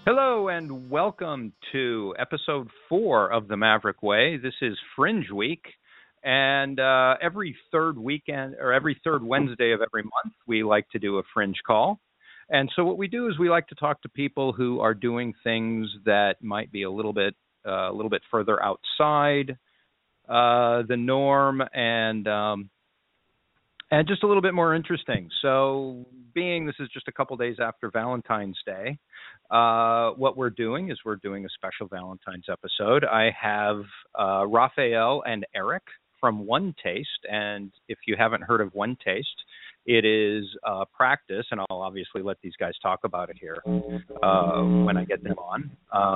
Hello and welcome to episode 4 of the Maverick Way. This is Fringe Week, and every third weekend or every third Wednesday of every month, we like to do a Fringe call. And so what we do is we like to talk to people who are doing things that might be a little bit further outside the norm and just a little bit more interesting. So being this is just a couple days after Valentine's Day, what we're doing is we're doing a special Valentine's episode. I have Raphael and Eric from One Taste, and if you haven't heard of One Taste, it is practice, and I'll obviously let these guys talk about it here when I get them on.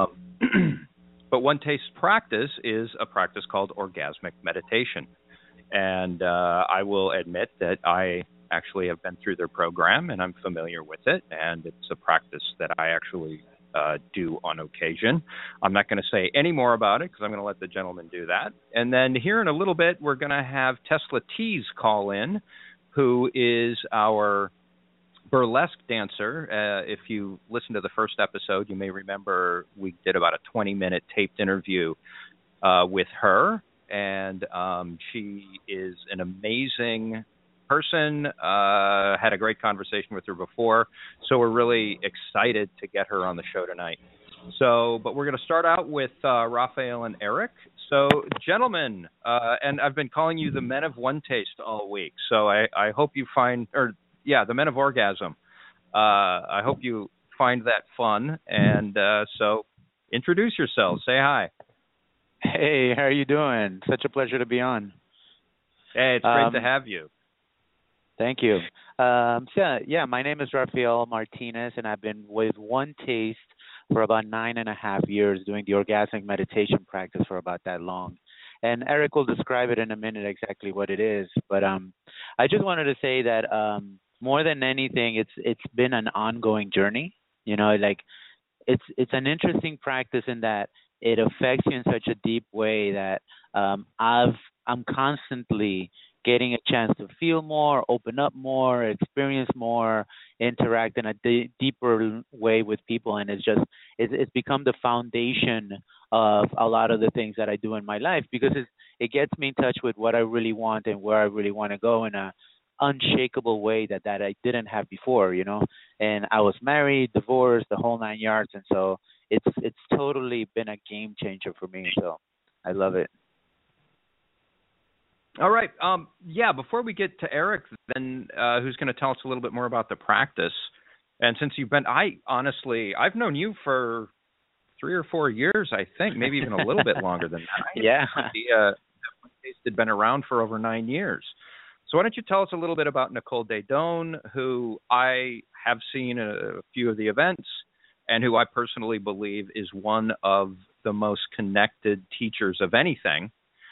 But One Taste practice is a practice called orgasmic meditation. And I will admit that I actually have been through their program and I'm familiar with it. And it's a practice that I actually do on occasion. I'm not going to say any more about it because I'm going to let the gentleman do that. And then here in a little bit, we're going to have Tesla Tees call in, who is our burlesque dancer. If you listen to the first episode, you may remember we did about a 20-minute taped interview with her. And she is an amazing person. Had a great conversation with her before, so we're really excited to get her on the show tonight. But we're going to start out with Raphael and Eric. So, gentlemen, and I've been calling you the Men of One Taste all week. So I hope you find, the Men of Orgasm. I hope you find that fun. And so, introduce yourselves. Say hi. Hey, how are you doing? Such a pleasure to be on. Hey, it's great to have you. Thank you. My name is Rafael Martinez, and I've been with One Taste for about 9.5 years, doing the orgasmic meditation practice for about that long. And Eric will describe it in a minute exactly what it is. But I just wanted to say that more than anything, it's been an ongoing journey. You know, like it's an interesting practice in that it affects you in such a deep way that I'm constantly getting a chance to feel more, open up more, experience more, interact in a deeper way with people, and it's become the foundation of a lot of the things that I do in my life because it gets me in touch with what I really want and where I really want to go in a unshakable way that I didn't have before, you know. And I was married, divorced, the whole 9 yards, and so it's totally been a game changer for me. So I love it. All right. Before we get to Eric, then who's going to tell us a little bit more about the practice. And since I've known you for 3 or 4 years, I think, maybe even a little bit longer than that. Yeah. The Taste had been around for over 9 years. So why don't you tell us a little bit about Nicole Daedone, who I have seen a few of the events and who I personally believe is one of the most connected teachers of anything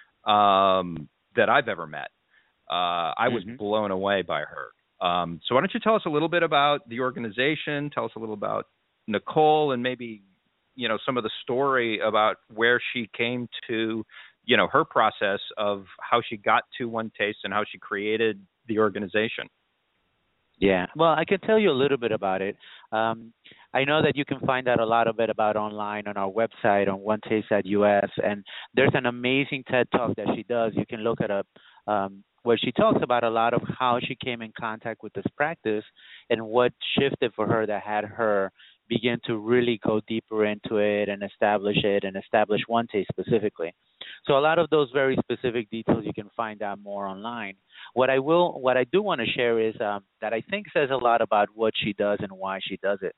that I've ever met. I was blown away by her. So why don't you tell us a little bit about the organization, tell us a little about Nicole, and maybe, you know, some of the story about where she came to, you know, her process of how she got to One Taste and how she created the organization. Yeah, well, I can tell you a little bit about it. I know that you can find out a lot of it about online on our website on onetaste.us, and there's an amazing TED Talk that she does. You can look it up, where she talks about a lot of how she came in contact with this practice and what shifted for her that had her begin to really go deeper into it and establish One Taste specifically. So a lot of those very specific details you can find out more online. What I do want to share is that I think says a lot about what she does and why she does it.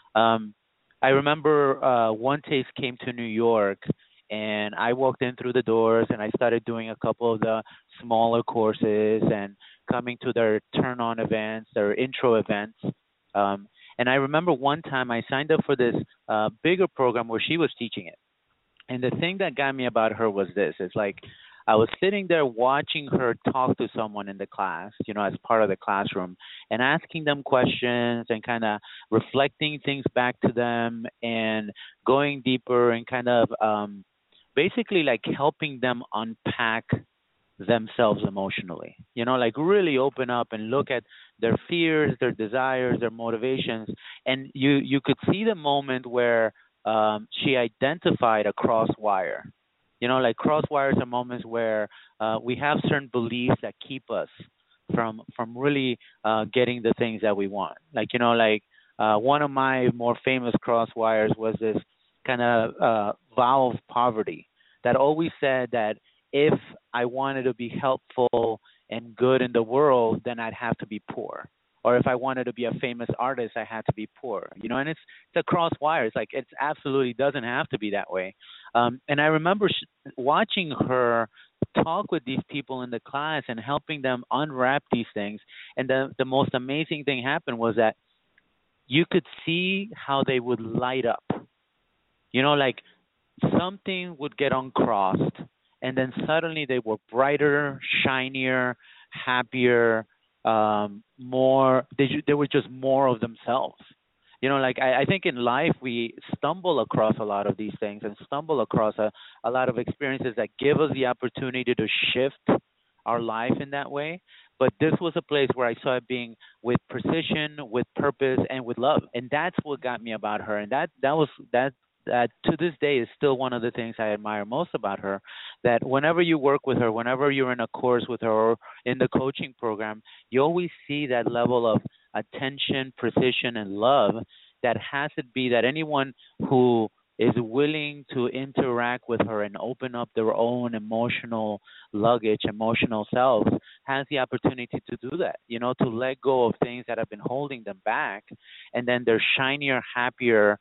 I remember One Taste came to New York, and I walked in through the doors, and I started doing a couple of the smaller courses and coming to their turn-on events, their intro events. And I remember one time I signed up for this bigger program where she was teaching it. And the thing that got me about her was this. It's like I was sitting there watching her talk to someone in the class, you know, as part of the classroom, and asking them questions and kind of reflecting things back to them and going deeper and kind of basically like helping them unpack themselves emotionally, you know, like really open up and look at their fears, their desires, their motivations, and you could see the moment where she identified a cross wire. Like cross wires are moments where we have certain beliefs that keep us from really getting the things that we want. One of my more famous cross wires was this kind of vow of poverty that always said that if I wanted to be helpful and good in the world, then I'd have to be poor. Or if I wanted to be a famous artist, I had to be poor. And it's a cross wire. It's like it absolutely doesn't have to be that way. And I remember watching her talk with these people in the class and helping them unwrap these things. And the most amazing thing happened was that you could see how they would light up. Like something would get uncrossed, and then suddenly they were brighter, shinier, happier, more. They were just more of themselves. I think in life we stumble across a lot of these things and stumble across a lot of experiences that give us the opportunity to shift our life in that way. But this was a place where I saw it being with precision, with purpose, and with love. And that's what got me about her. And that to this day is still one of the things I admire most about her, that whenever you work with her, whenever you're in a course with her or in the coaching program, you always see that level of attention, precision, and love that has to be that anyone who is willing to interact with her and open up their own emotional luggage, emotional selves, has the opportunity to do that, to let go of things that have been holding them back, and then they're shinier, happier,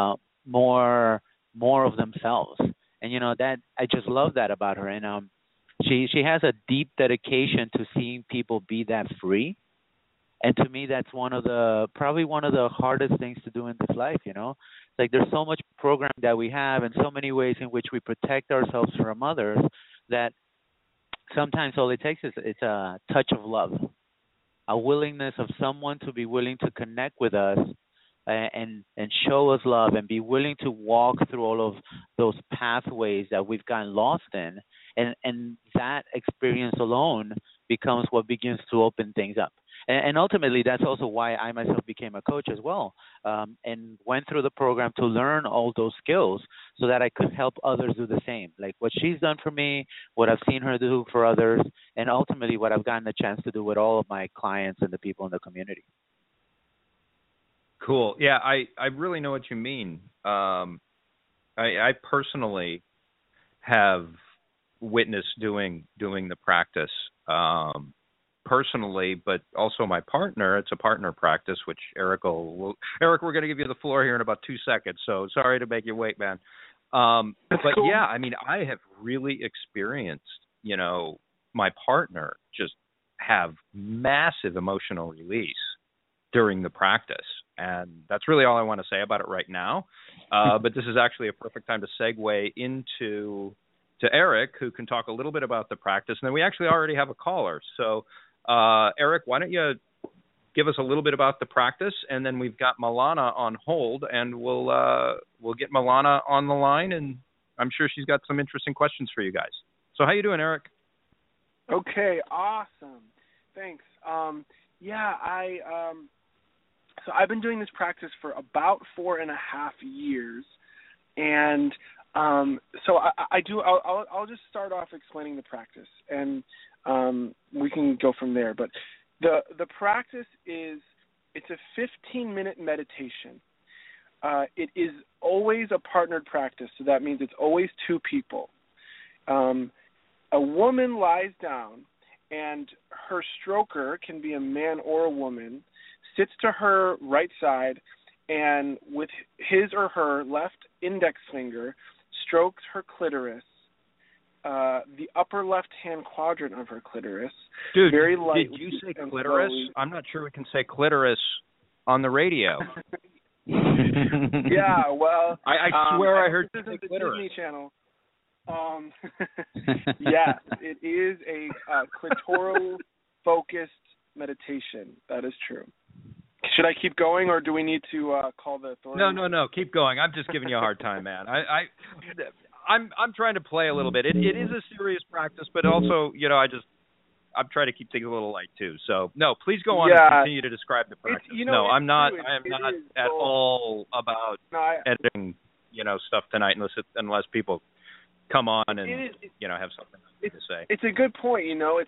more of themselves. And that I just love that about her. And she has a deep dedication to seeing people be that free. And to me, that's probably one of the hardest things to do in this life. It's like there's so much programming that we have and so many ways in which we protect ourselves from others that sometimes all it takes is it's a touch of love, a willingness of someone to be willing to connect with us and show us love and be willing to walk through all of those pathways that we've gotten lost in. And that experience alone becomes what begins to open things up. And ultimately, that's also why I myself became a coach as well, and went through the program to learn all those skills so that I could help others do the same. Like what she's done for me, what I've seen her do for others, and ultimately what I've gotten the chance to do with all of my clients and the people in the community. Cool. Yeah, I really know what you mean. I personally have witnessed doing the practice personally, but also my partner. It's a partner practice, which Eric, we're going to give you the floor here in about 2 seconds. So sorry to make you wait, man. But cool. Yeah, I mean, I have really experienced, my partner just have massive emotional release during the practice. And that's really all I want to say about it right now. But this is actually a perfect time to segue into Eric, who can talk a little bit about the practice. And then we actually already have a caller. So, Eric, why don't you give us a little bit about the practice, and then we've got Milana on hold, and we'll get Milana on the line, and I'm sure she's got some interesting questions for you guys. So how you doing, Eric? Okay, awesome. Thanks. So I've been doing this practice for about 4.5 years, and so I'll just start off explaining the practice, and we can go from there. But the practice it's a 15-minute meditation. It is always a partnered practice, so that means it's always 2 people. A woman lies down, and her stroker can be a man or a woman, sits to her right side, and with his or her left index finger strokes her clitoris, the upper left-hand quadrant of her clitoris. Dude, very lightly. Did you say clitoris? I'm not sure we can say clitoris on the radio. Yeah, well, I swear I heard this you say isn't the clitoris. Disney Channel. Yes, it is a clitoral-focused meditation. That is true. Should I keep going, or do we need to call the authorities? No. Keep going. I'm just giving you a hard time, man. I'm trying to play a little bit. It is a serious practice, but also, I'm trying to keep things a little light too. So no, please go on and continue to describe the practice. I'm not. I am not at all about editing, stuff tonight unless people come on and have something to say. It's a good point.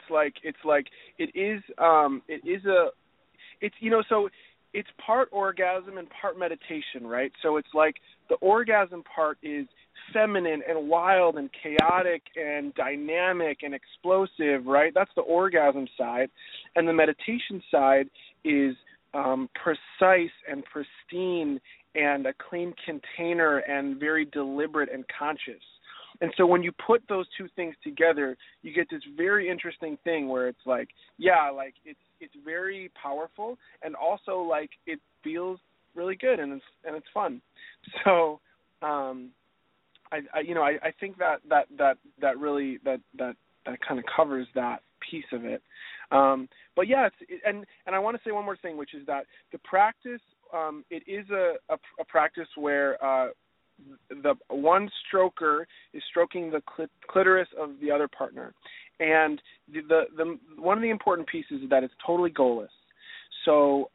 So it's part orgasm and part meditation, right? So it's like the orgasm part is feminine and wild and chaotic and dynamic and explosive, right? That's the orgasm side. And the meditation side is precise and pristine and a clean container and very deliberate and conscious. And so when you put those two things together, you get this very interesting thing where it's like, it's very powerful, and also like it feels really good and it's fun. So I think that really kind of covers that piece of it. But yeah, and I want to say one more thing, which is that the practice, it is a practice where the one stroker is stroking the clitoris of the other partner, and the one of the important pieces is that it's totally goalless. So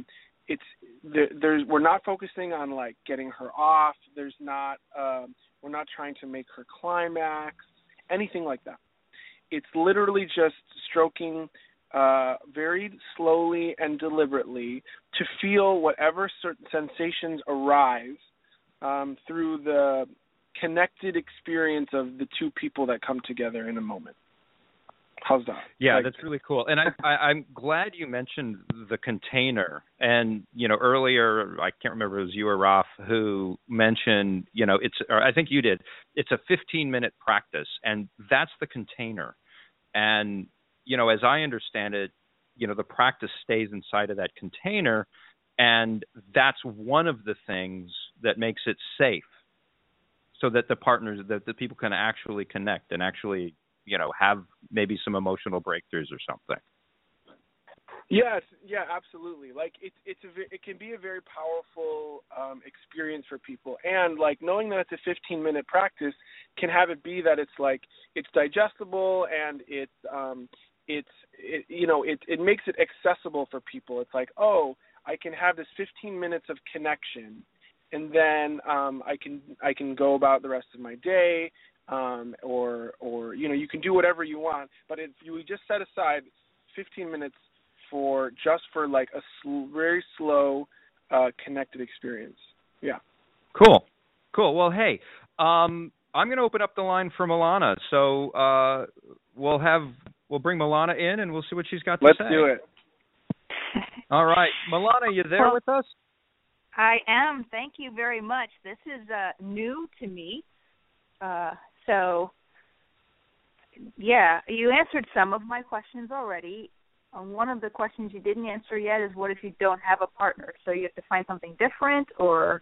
we're not focusing on like getting her off. We're not trying to make her climax, anything like that. It's literally just stroking very slowly and deliberately to feel whatever certain sensations arise through the connected experience of the two people that come together in a moment. How's that? Yeah, that's really cool. And I'm glad you mentioned the container. And, earlier, I can't remember if it was you or Raf who mentioned, or I think you did, it's a 15-minute practice, and that's the container. And, as I understand it, the practice stays inside of that container, and that's one of the things that makes it safe, so that the partners, that the people can actually connect and actually, have maybe some emotional breakthroughs or something. Yes, yeah, absolutely. Like it can be a very powerful experience for people, and like knowing that it's a 15-minute practice can have it be that it's like it's digestible and it makes it accessible for people. It's like, oh, I can have this 15 minutes of connection, and then I can go about the rest of my day, or you can do whatever you want. But if you just set aside 15 minutes for like a very slow, connected experience. Yeah. Cool. Well, hey, I'm going to open up the line for Milana. So we'll bring Milana in and we'll see what she's got to say. Let's do it. All right. Milana, you there with us? I am. Thank you very much. This is new to me. So, yeah, you answered some of my questions already. One of the questions you didn't answer yet is what if you don't have a partner? So you have to find something different, or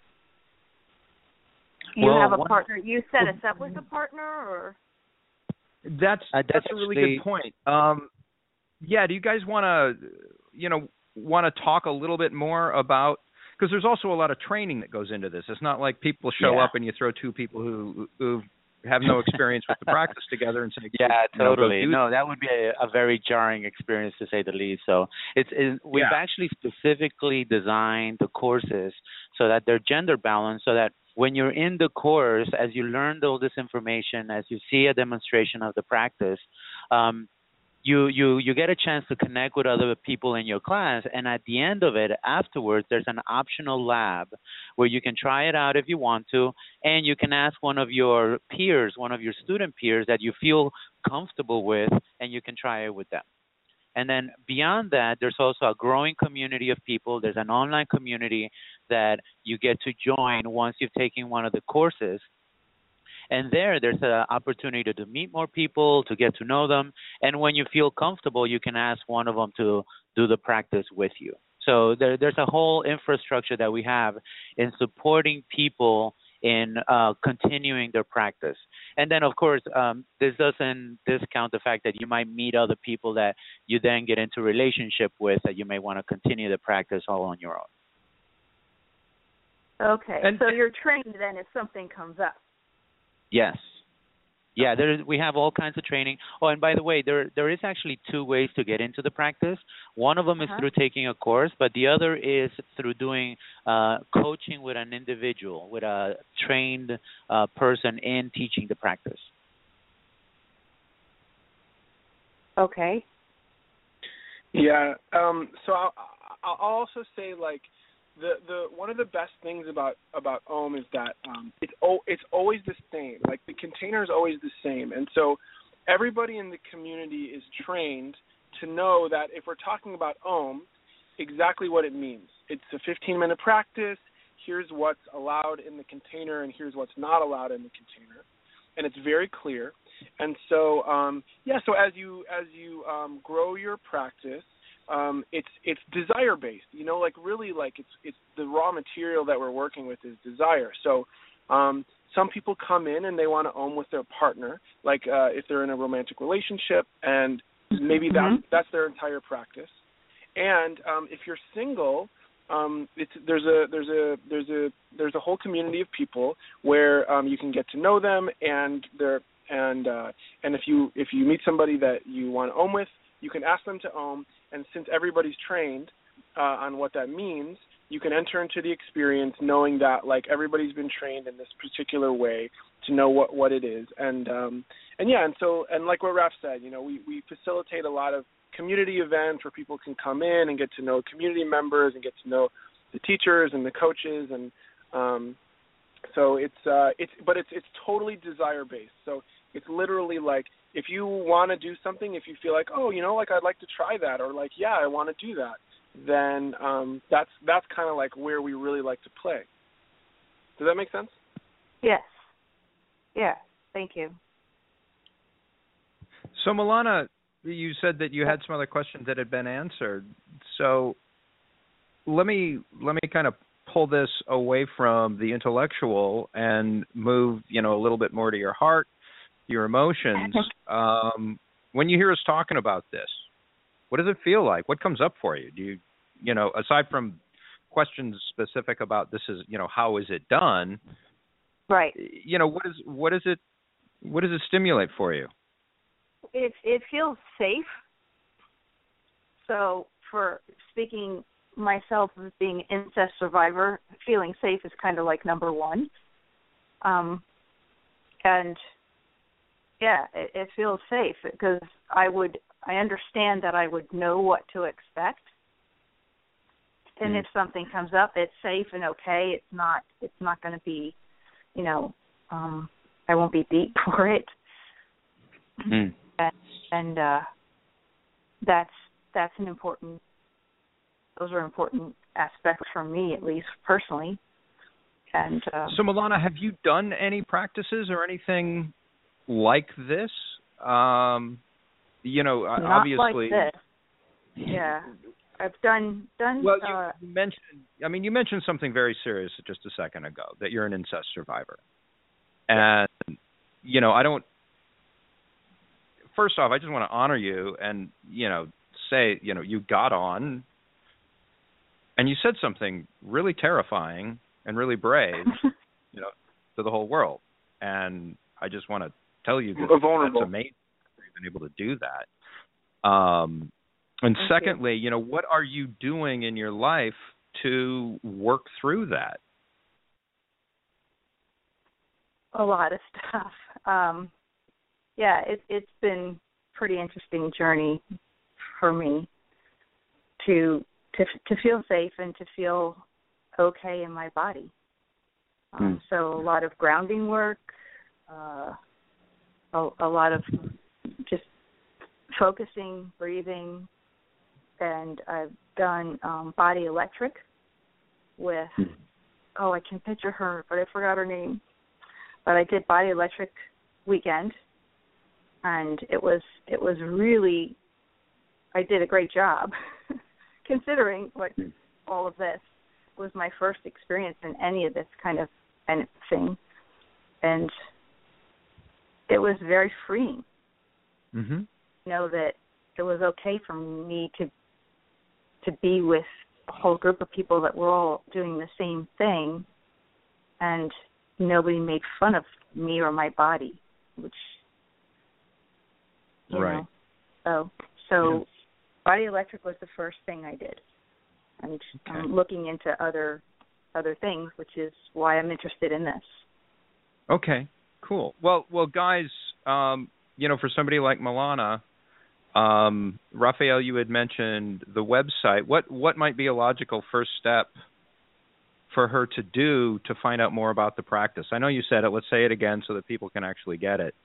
you have a partner. You set us up with a partner, or? That's a really good point. Do you guys want to talk a little bit more about, because there's also a lot of training that goes into this. It's not like people show up and you throw two people who have no experience with the practice together and say, totally. No, that would be a very jarring experience, to say the least. So we've actually specifically designed the courses so that they're gender balanced, so that when you're in the course, as you learn all this information, as you see a demonstration of the practice, you get a chance to connect with other people in your class, and at the end of it, afterwards, there's an optional lab where you can try it out if you want to, and you can ask one of your peers, one of your student peers that you feel comfortable with, and you can try it with them. And then beyond that, there's also a growing community of people. There's an online community that you get to join once you've taken one of the courses. And there's an opportunity to meet more people, to get to know them. And when you feel comfortable, you can ask one of them to do the practice with you. So there's a whole infrastructure that we have in supporting people in continuing their practice. And then, of course, this doesn't discount the fact that you might meet other people that you then get into relationship with, that you may want to continue the practice all on your own. Okay. So you're trained then if something comes up. Yes. Yeah, we have all kinds of training. Oh, and by the way, there is actually 2 ways to get into the practice. One of them is through taking a course, but the other is through doing coaching with an individual, with a trained person in teaching the practice. Okay. Yeah. So I'll also say, like, the one of the best things about Om is that it's always the same. Like, the container is always the same, and so everybody in the community is trained to know that if we're talking about Om, exactly what it means. It's a 15-minute practice. Here's what's allowed in the container, and here's what's not allowed in the container, and it's very clear. And so so as you grow your practice, it's desire based, like really, like it's the raw material that we're working with is desire. So some people come in and they want to Om with their partner, like if they're in a romantic relationship, and maybe that's their entire practice. And if you're single, there's a whole community of people where you can get to know them, and if you meet somebody that you want to Om with, you can ask them to Om. And since everybody's trained on what that means, you can enter into the experience knowing that, like, everybody's been trained in this particular way to know what it is. And like what Raph said, we facilitate a lot of community events where people can come in and get to know community members and get to know the teachers and the coaches, and so it's totally desire based. So it's literally like, if you want to do something, if you feel like, like, I'd like to try that, or like, yeah, I want to do that, then that's kind of like where we really like to play. Does that make sense? Yes. Yeah. Thank you. So, Milana, you said that you had some other questions that had been answered. So let me kind of pull this away from the intellectual and move, a little bit more to your heart, your emotions. When you hear us talking about this, what does it feel like? What comes up for you? Do you, aside from questions specific about this is, how is it done? Right. What does it stimulate for you? It feels safe. So, for speaking myself as being an incest survivor, feeling safe is kind of like number one. And yeah, it feels safe because I understand that I would know what to expect. And if something comes up, it's safe and okay. It's not going to be, I won't be beat for it. And that's an important. Those are important aspects for me, at least personally. And so, Milana, have you done any practices or anything like this? Not obviously. Like this. Yeah, I've done. Well, you mentioned something very serious just a second ago, that you're an incest survivor, and I don't. First off, I just want to honor you and say you got on, and you said something really terrifying and really brave, to the whole world, and I just want to tell you that that's amazing that you've been able to do that. And secondly, what are you doing in your life to work through that? A lot of stuff. Yeah, it's been a pretty interesting journey for me to feel safe and to feel okay in my body. So a lot of grounding work, a lot of just focusing, breathing, and I've done body electric with, I can picture her, but I forgot her name. But I did body electric weekend, and it was really, I did a great job considering all of this was my first experience in any of this kind of thing, and it was very freeing. Mm-hmm. Know that it was okay for me to be with a whole group of people that were all doing the same thing, and nobody made fun of me or my body, which You right. know? So Body Electric was the first thing I did. And I'm looking into other things, which is why I'm interested in this. Okay, cool. Well, guys, for somebody like Milana, Raphael, you had mentioned the website. What might be a logical first step for her to do to find out more about the practice? I know you said it. Let's say it again so that people can actually get it.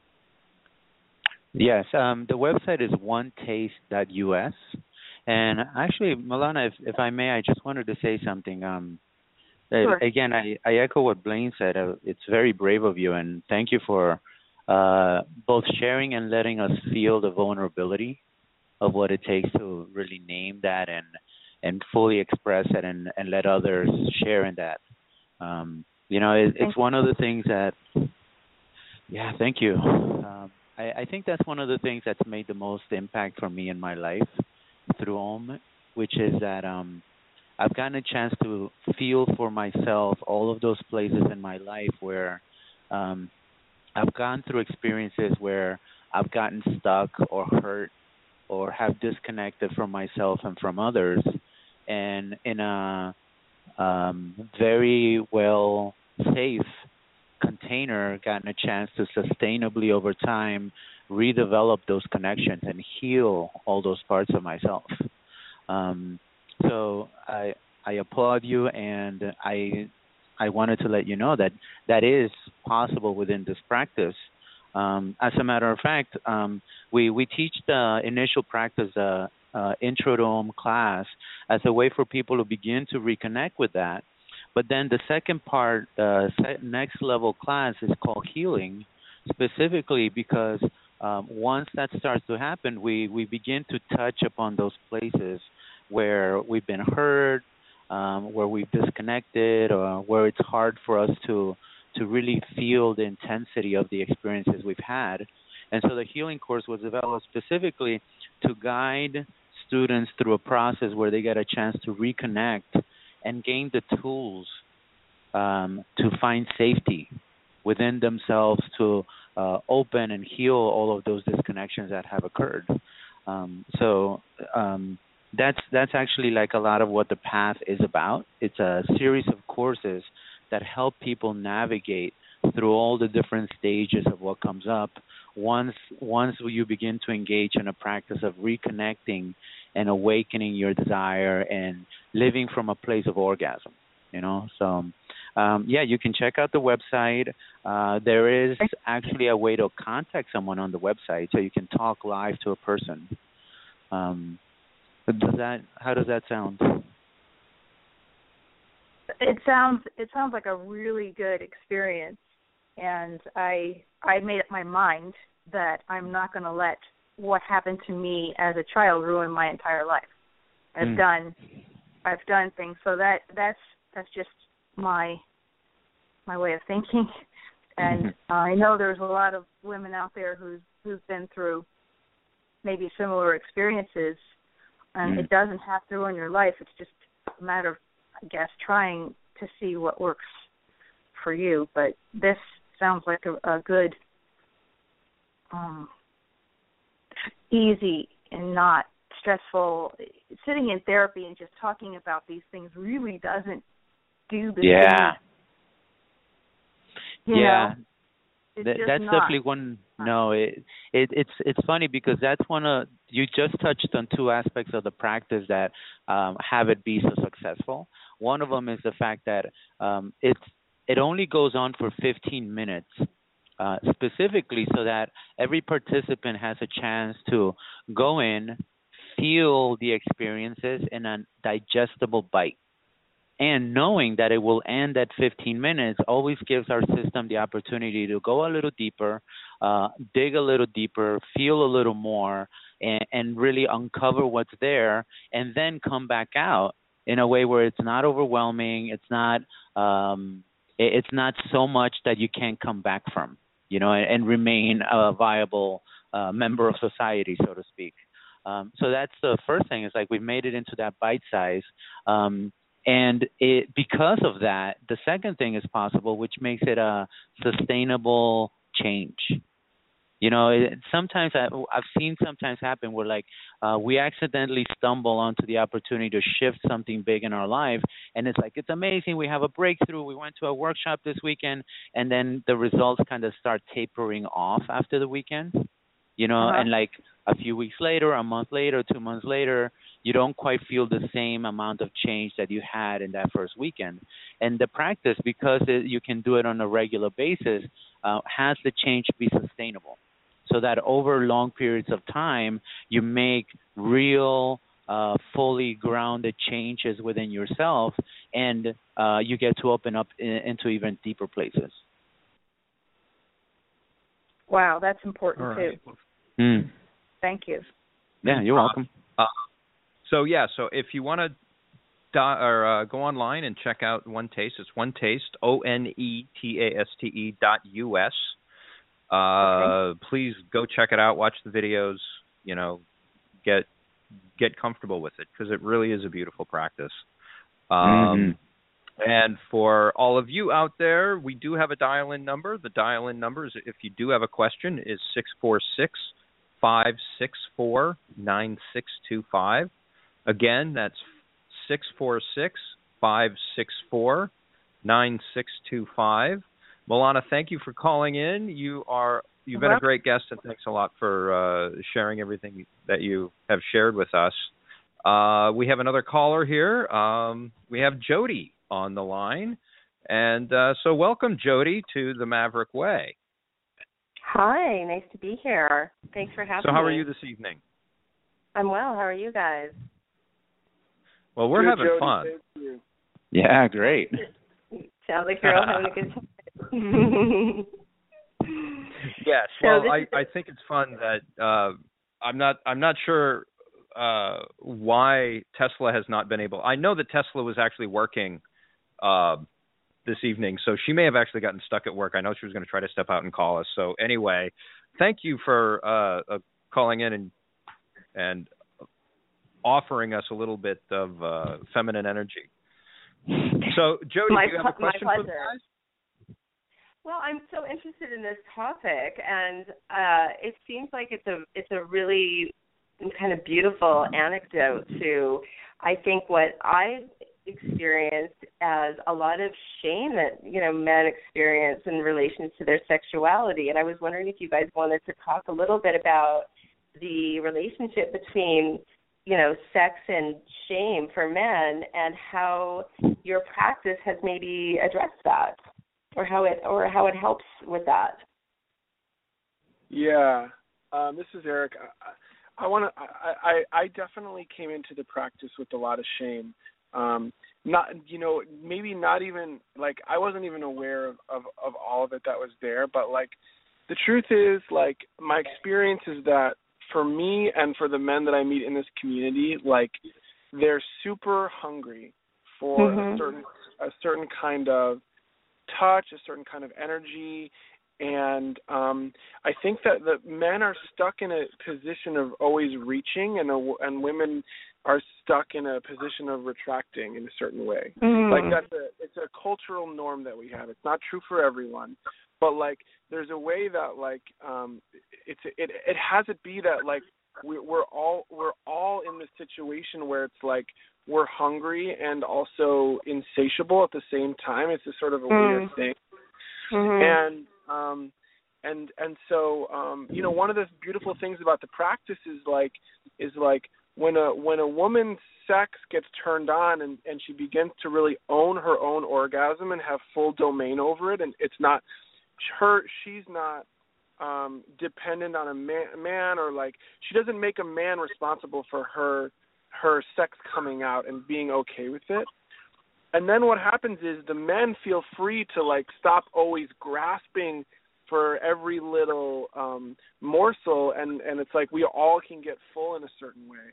Yes, the website is onetaste.us. And actually, Milana, if I may, I just wanted to say something. Sure. Again, I echo what Blaine said. It's very brave of you, and thank you for both sharing and letting us feel the vulnerability of what it takes to really name that and fully express it and let others share in that. It's one of the things that, thank you. I think that's one of the things that's made the most impact for me in my life through OM, which is that I've gotten a chance to feel for myself all of those places in my life where I've gone through experiences where I've gotten stuck or hurt or have disconnected from myself and from others, and in a very well safe container gotten a chance to sustainably over time redevelop those connections and heal all those parts of myself. So I applaud you, and I wanted to let you know that is possible within this practice. As a matter of fact, we teach the initial practice, Intro to OM class, as a way for people to begin to reconnect with that. But then the second part, next level class, is called Healing, specifically because once that starts to happen, we begin to touch upon those places where we've been hurt, where we've disconnected, or where it's hard for us to really feel the intensity of the experiences we've had. And so the healing course was developed specifically to guide students through a process where they get a chance to reconnect and gain the tools to find safety within themselves, to open and heal all of those disconnections that have occurred. That's actually like a lot of what the path is about. It's a series of courses that help people navigate through all the different stages of what comes up once you begin to engage in a practice of reconnecting and awakening your desire and living from a place of orgasm, So, you can check out the website. There is actually a way to contact someone on the website, so you can talk live to a person. How does that sound? It sounds like a really good experience, and I made up my mind that I'm not going to let what happened to me as a child ruin my entire life. I've done things, so that's just my way of thinking, and I know there's a lot of women out there who've been through maybe similar experiences, and it doesn't have to ruin your life. It's just a matter of, I guess, trying to see what works for you. But this sounds like a good, easy and not stressful. Sitting in therapy and just talking about these things really doesn't do the same. That's definitely one. No, it's funny because that's you just touched on two aspects of the practice that have it be so successful. One of them is the fact that it only goes on for 15 minutes, specifically so that every participant has a chance to go in, feel the experiences in a digestible bite. And knowing that it will end at 15 minutes always gives our system the opportunity to go a little deeper, dig a little deeper, feel a little more, and really uncover what's there, and then come back out in a way where it's not overwhelming. It's not so much that you can't come back from, and remain a viable member of society, so to speak. So that's the first thing. Is like we've made it into that bite size. And because of that, the second thing is possible, which makes it a sustainable change. Sometimes I've seen sometimes happen where like we accidentally stumble onto the opportunity to shift something big in our life, and it's like it's amazing. We have a breakthrough. We went to a workshop this weekend, and then the results kind of start tapering off after the weekend. And like a few weeks later, a month later, 2 months later, you don't quite feel the same amount of change that you had in that first weekend. And the practice, because you can do it on a regular basis, has the change be sustainable, so that over long periods of time, you make real, fully grounded changes within yourself, and you get to open up into even deeper places. Wow, that's important too. Thank you. Yeah, you're welcome. So if you want to go online and check out One Taste, it's One Taste, ONETASTE.US. Please go check it out. Watch the videos. Get comfortable with it, because it really is a beautiful practice. And for all of you out there, we do have a dial-in number. The dial-in number is, if you do have a question, is 646-564-9625. Again, that's 646-564-9625. Milana, thank you for calling in. You've been a great guest, and thanks a lot for sharing everything that you have shared with us. We have another caller here. We have Jody on the line. And so welcome, Jody, to the Maverick Way. Hi, nice to be here. Thanks for having me. So how are you this evening? I'm well. How are you guys? Well, we're having Jody, fun. thank you. Yeah, great. Sounds like you're all having a good time. Yes. Well, I think it's fun that I'm not sure why Tesla has not been able. I know that Tesla was actually working this evening, so she may have actually gotten stuck at work. I know she was going to try to step out and call us. So anyway, thank you for calling in and offering us a little bit of feminine energy. So, Jody, do you have a question for the guys? Well, I'm so interested in this topic, and it seems like it's a really kind of beautiful anecdote to, I think, what I've experienced as a lot of shame that men experience in relation to their sexuality. And I was wondering if you guys wanted to talk a little bit about the relationship between sex and shame for men, and how your practice has maybe addressed that, or how it helps with that. Yeah, this is Eric. I definitely came into the practice with a lot of shame. Maybe not even, like, I wasn't even aware of all of it that was there, but like the truth is, like, my experience is that for me and for the men that I meet in this community, like, they're super hungry for a certain kind of touch, a certain kind of energy, and I think that the men are stuck in a position of always reaching, and women are stuck in a position of retracting in a certain way. Like it's a cultural norm that we have. It's not true for everyone, but like there's a way that like it has it be that like we're all in this situation where it's like we're hungry and also insatiable at the same time. It's a sort of a weird thing. And so one of the beautiful things about the practice is like when a woman's sex gets turned on and she begins to really own her own orgasm and have full domain over it, and it's not she's not dependent on a man, or like she doesn't make a man responsible for her sex coming out and being okay with it. And then what happens is the men feel free to like stop always grasping for every little morsel, and it's like we all can get full in a certain way.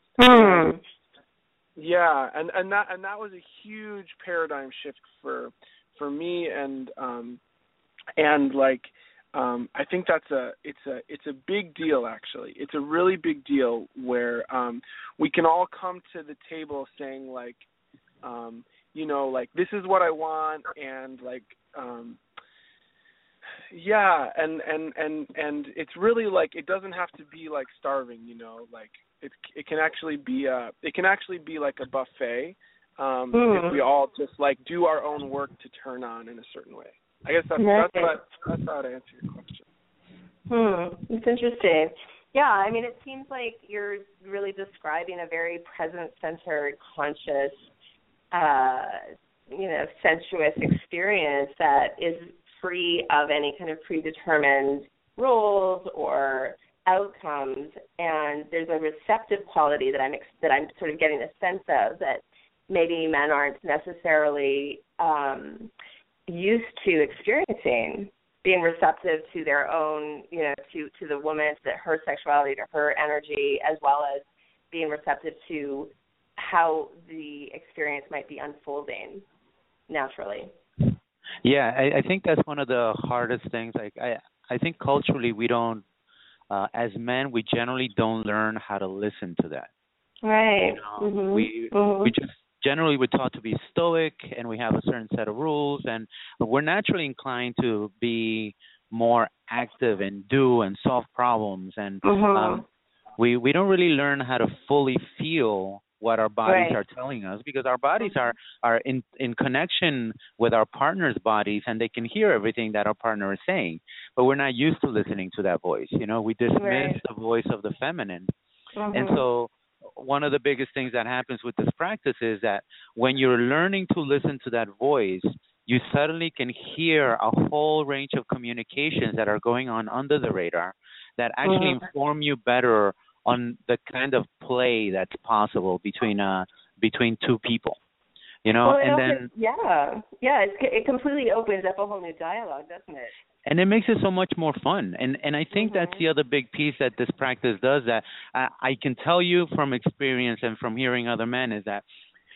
Yeah, and that was a huge paradigm shift for me, and like I think it's a big deal, actually. It's a really big deal where we can all come to the table saying like like this is what I want, and like Yeah, and it's really like, it doesn't have to be like starving, like it can actually be like a buffet, if we all just like do our own work to turn on in a certain way. I guess that's how to answer your question. It's interesting. Yeah, I mean, it seems like you're really describing a very present-centered, conscious, sensuous experience that is free of any kind of predetermined roles or outcomes, and there's a receptive quality that I'm sort of getting a sense of that maybe men aren't necessarily used to experiencing, being receptive to their own, to the woman, to her sexuality, to her energy, as well as being receptive to how the experience might be unfolding naturally. Yeah, I think that's one of the hardest things. Like I think culturally we don't, as men, we generally don't learn how to listen to that. Right. We just generally we're taught to be stoic, and we have a certain set of rules, and we're naturally inclined to be more active and do and solve problems, and we don't really learn how to fully feel what our bodies are telling us, because our bodies are in connection with our partner's bodies, and they can hear everything that our partner is saying, but we're not used to listening to that voice. We dismiss the voice of the feminine. And so one of the biggest things that happens with this practice is that when you're learning to listen to that voice, you suddenly can hear a whole range of communications that are going on under the radar that actually inform you better on the kind of play that's possible between two people, it completely opens up a whole new dialogue, doesn't it? And it makes it so much more fun. And I think that's the other big piece that this practice does, that I can tell you from experience and from hearing other men, is that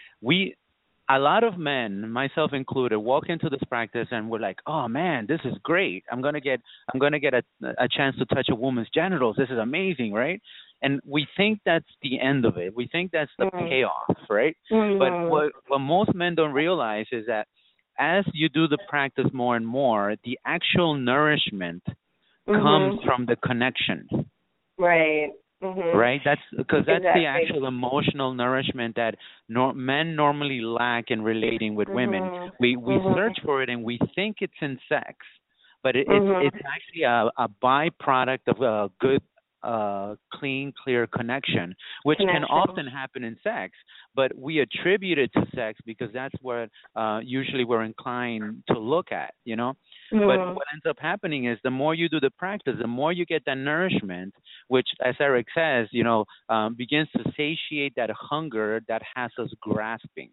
a lot of men, myself included, walk into this practice and we're like, oh man, this is great. I'm gonna get a chance to touch a woman's genitals. This is amazing, right? And we think that's the end of it. We think that's the payoff, right? But what most men don't realize is that as you do the practice more and more, the actual nourishment comes from the connection. Right. Right? That's the actual emotional nourishment that men normally lack in relating with women. We search for it and we think it's in sex, but it's actually a byproduct of a good, clean, clear connection, which can often happen in sex, but we attribute it to sex because that's what usually we're inclined to look at, But what ends up happening is the more you do the practice, the more you get that nourishment, which, as Eric says, begins to satiate that hunger that has us grasping.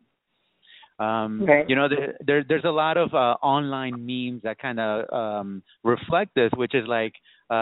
There's a lot of online memes that kind of reflect this, which is like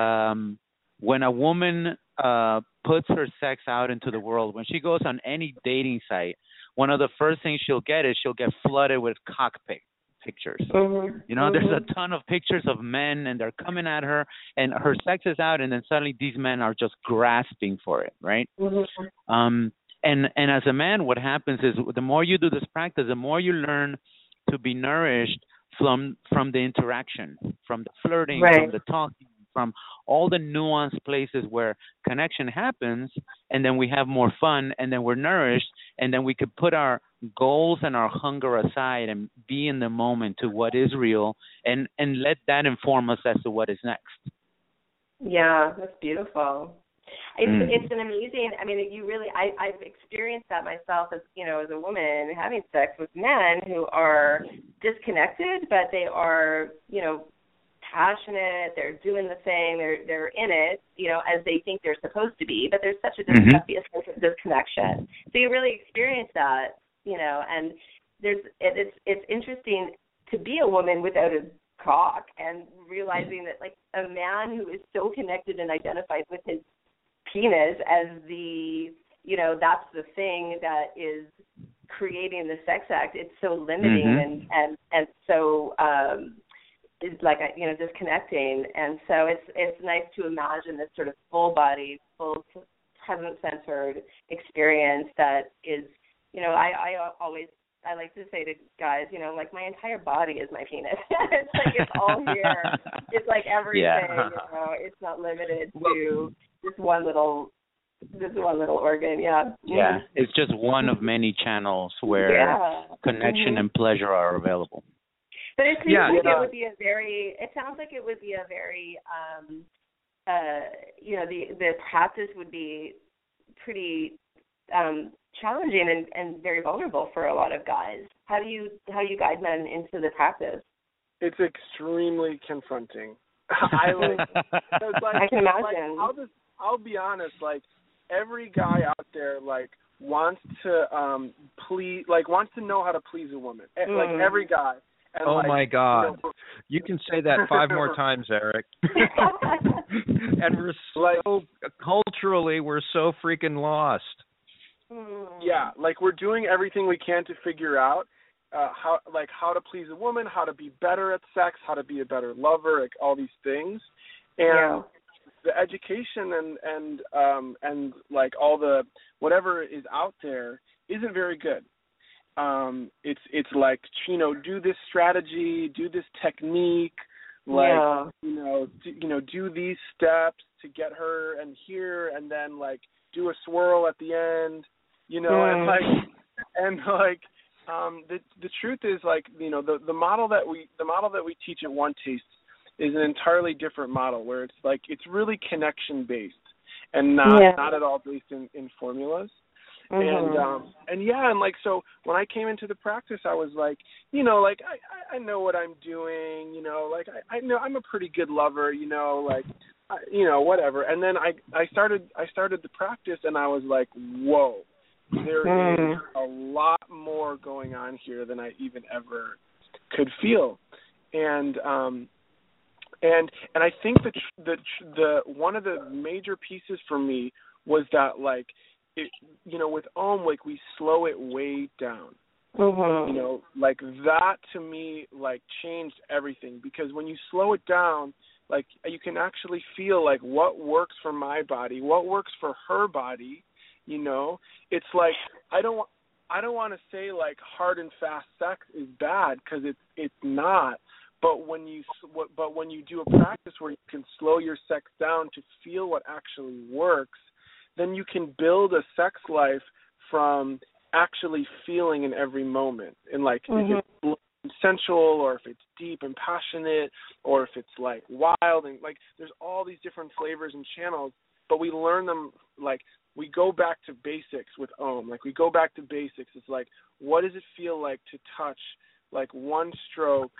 when a woman puts her sex out into the world, when she goes on any dating site, one of the first things she'll get flooded with cockpit pictures. There's a ton of pictures of men, and they're coming at her, and her sex is out, and then suddenly these men are just grasping for it, right? And as a man, what happens is the more you do this practice, the more you learn to be nourished from the interaction, from the flirting, from the talking, from all the nuanced places where connection happens, and then we have more fun, and then we're nourished, and then we could put our goals and our hunger aside and be in the moment to what is real, and let that inform us as to what is next. Yeah, that's beautiful. It's an amazing. I mean, I've experienced that myself as as a woman, having sex with men who are disconnected, but they are passionate. They're doing the thing. They're in it, as they think they're supposed to be. But there's such a disconnection. So you really experience that, and it's interesting to be a woman without a cock and realizing that like a man who is so connected and identifies with his penis as the that's the thing that is creating the sex act. It's so limiting and so it's like disconnecting, and so it's nice to imagine this sort of full body, full present centered experience that is I I like to say to guys, like my entire body is my penis. It's like it's all here. It's like everything. Yeah. It's not limited to just one little organ. Yeah. Yeah. It's just one of many channels where connection and pleasure are available. But it seems like it would be a very. It sounds like it would be a very. The practice would be pretty challenging and very vulnerable for a lot of guys. How do you guide men into the practice? It's extremely confronting. I can imagine. I'll be honest. Like every guy out there, like wants to wants to know how to please a woman. Like every guy. And oh my God! You can say that 5 more times, Eric. And we're so culturally, we're so freaking lost. Yeah, like we're doing everything we can to figure out how to please a woman, how to be better at sex, how to be a better lover, like all these things, and the education and like all the whatever is out there isn't very good. It's like, do this strategy, do this technique, like, do these steps to get her and here, and then like do a swirl at the end, and the truth is like, the model that we teach at One Taste is an entirely different model where it's like, it's really connection based and not at all based in formulas. And like, so when I came into the practice, I was like, I know what I'm doing, like I know I'm a pretty good lover, whatever. And then I started the practice and I was like, whoa, there is a lot more going on here than I even ever could feel. And I think the one of the major pieces for me was that like, with Om, like we slow it way down. Like that to me, like changed everything, because when you slow it down, like you can actually feel like what works for my body, what works for her body. It's like I don't want to say like hard and fast sex is bad, because it's not. But when you do a practice where you can slow your sex down to feel what actually works, then you can build a sex life from actually feeling in every moment. And like if it's sensual, or if it's deep and passionate, or if it's like wild, and like there's all these different flavors and channels, but we learn them, like we go back to basics with Om. Like we go back to basics. It's like, what does it feel like to touch like one stroke,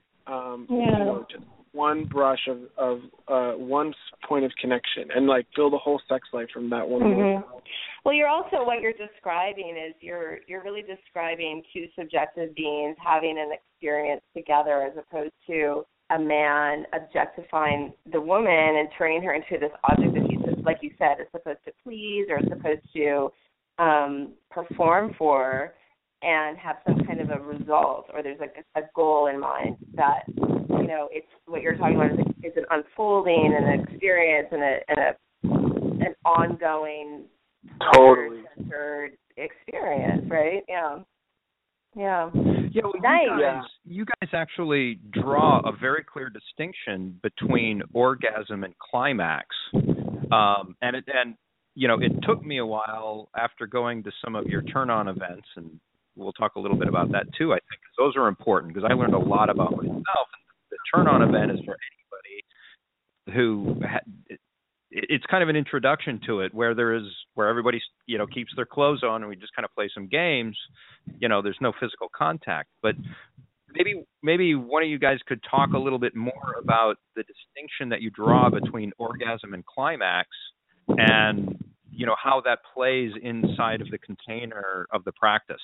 just one brush of one point of connection, and like build a whole sex life from that one moment. Well, you're also, what you're describing is you're really describing two subjective beings having an experience together, as opposed to a man objectifying the woman and turning her into this object that he's, like you said, is supposed to please or is supposed to perform for and have some kind of a result, or there's like a goal in mind that, it's what you're talking about is an unfolding and an experience and an ongoing, totally centered experience, right? Yeah. Well, nice. You guys actually draw a very clear distinction between orgasm and climax, and it took me a while after going to some of your turn-on events, and we'll talk a little bit about that too. I think 'cause those are important, because I learned a lot about myself. The turn-on event is for anybody who it's kind of an introduction to it, where everybody keeps their clothes on and we just kind of play some games. There's no physical contact, but maybe one of you guys could talk a little bit more about the distinction that you draw between orgasm and climax, and how that plays inside of the container of the practice.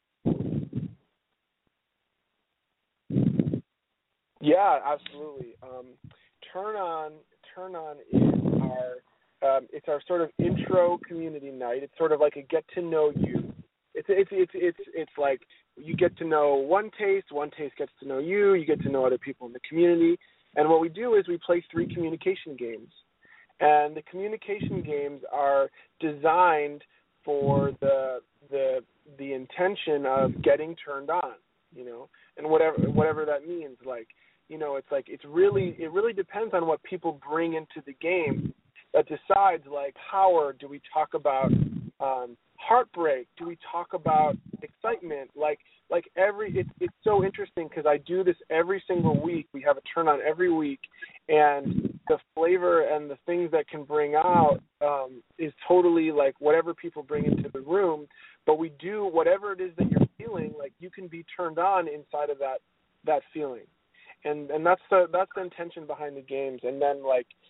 Yeah, absolutely. Turn on is it's our sort of intro community night. It's sort of like a get to know you. It's like you get to know One Taste gets to know you, you get to know other people in the community. And what we do is we play 3 communication games. And the communication games are designed for the intention of getting turned on, and whatever that means. Like, it really depends on what people bring into the game that decides, like, how do we talk about heartbreak? Do we talk about excitement? It's so interesting because I do this every single week. We have a turn on every week, and the flavor and the things that can bring out is totally like whatever people bring into the room. But we do whatever it is that you're feeling, like you can be turned on inside of that feeling, and that's the intention behind the games. And then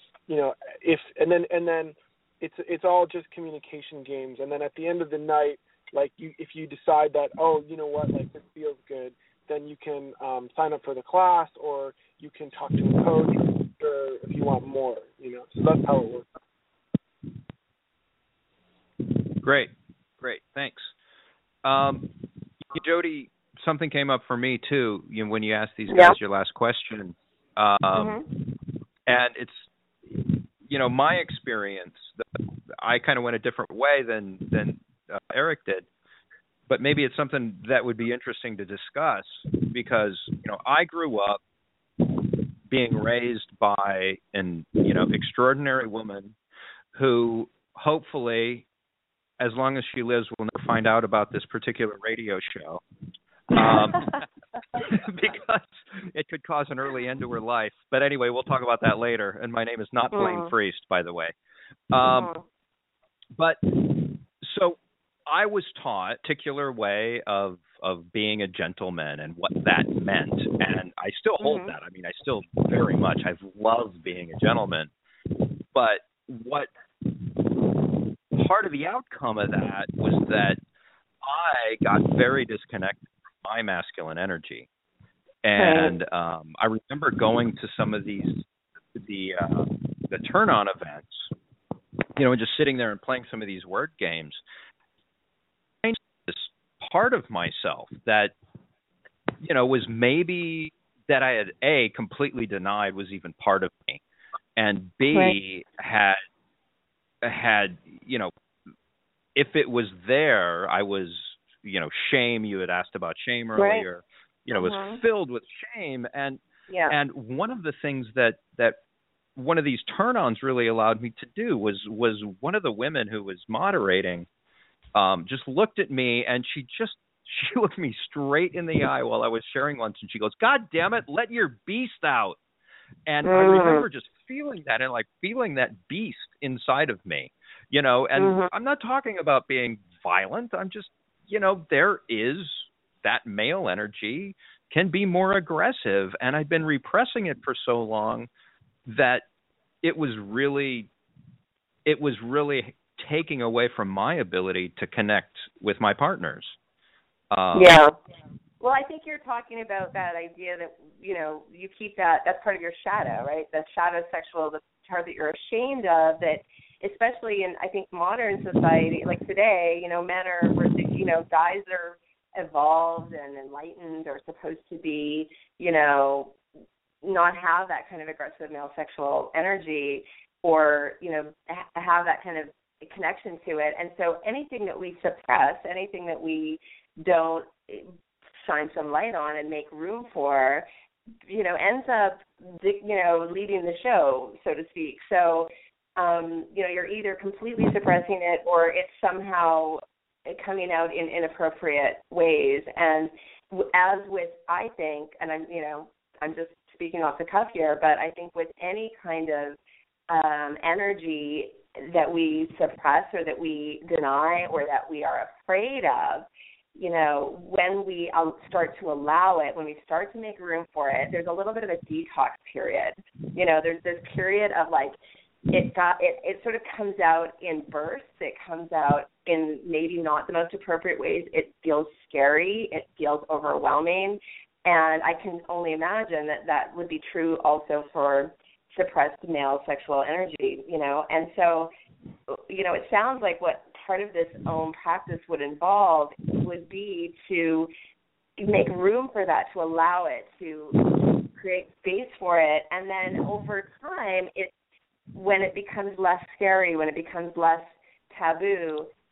it's all just communication games. And then at the end of the night, like if you decide that, oh, you know what, like this feels good, then you can sign up for the class, or you can talk to a coach, or if you want more, So that's how it works. Great, thanks. Jody, something came up for me too. When you asked these guys your last question, and it's my experience. I kind of went a different way than Eric did, but maybe it's something that would be interesting to discuss because I grew up being raised by an extraordinary woman who hopefully, as long as she lives, will never find out about this particular radio show because it could cause an early end to her life. But anyway, we'll talk about that later. And my name is not Blaine Freest, by the way. But so I was taught a particular way of being a gentleman and what that meant. And I still hold that. I mean, I still very much, I've loved being a gentleman. But what part of the outcome of that was that I got very disconnected from my masculine energy. And I remember going to some of the turn-on events, and just sitting there and playing some of these word games. This part of myself that, was maybe that I had A, completely denied was even part of me, and B, had if it was there, I was, shame. You had asked about shame earlier. Was filled with shame, and one of the things that one of these turn-ons really allowed me to do was one of the women who was moderating just looked at me, and she looked me straight in the eye while I was sharing lunch, and she goes, "God damn it, let your beast out." And I remember just feeling that and feeling that beast inside of me, and I'm not talking about being violent. I'm just, there is that male energy can be more aggressive, and I've been repressing it for so long that it was really taking away from my ability to connect with my partners. Well, I think you're talking about that idea that, you keep that's part of your shadow, right? The shadow sexual, the part that you're ashamed of, that especially in, I think, modern society, like today, men are, guys are evolved and enlightened, are supposed to be, not have that kind of aggressive male sexual energy, or, have that kind of connection to it. And so anything that we suppress, anything that we don't shine some light on and make room for, ends up, leading the show, so to speak. So, you're either completely suppressing it or it's somehow coming out in inappropriate ways. And as with, I think, and I'm just speaking off the cuff here, but I think with any kind of energy that we suppress or that we deny or that we are afraid of, when we start to allow it, when we start to make room for it, there's a little bit of a detox period. There's this period of it sort of comes out in bursts. It comes out in maybe not the most appropriate ways. It feels scary. It feels overwhelming. And I can only imagine that would be true also for suppressed male sexual energy, And so, it sounds like what part of this own practice would involve would be to make room for that, to allow it, to create space for it. And then over time, when it becomes less scary, when it becomes less taboo,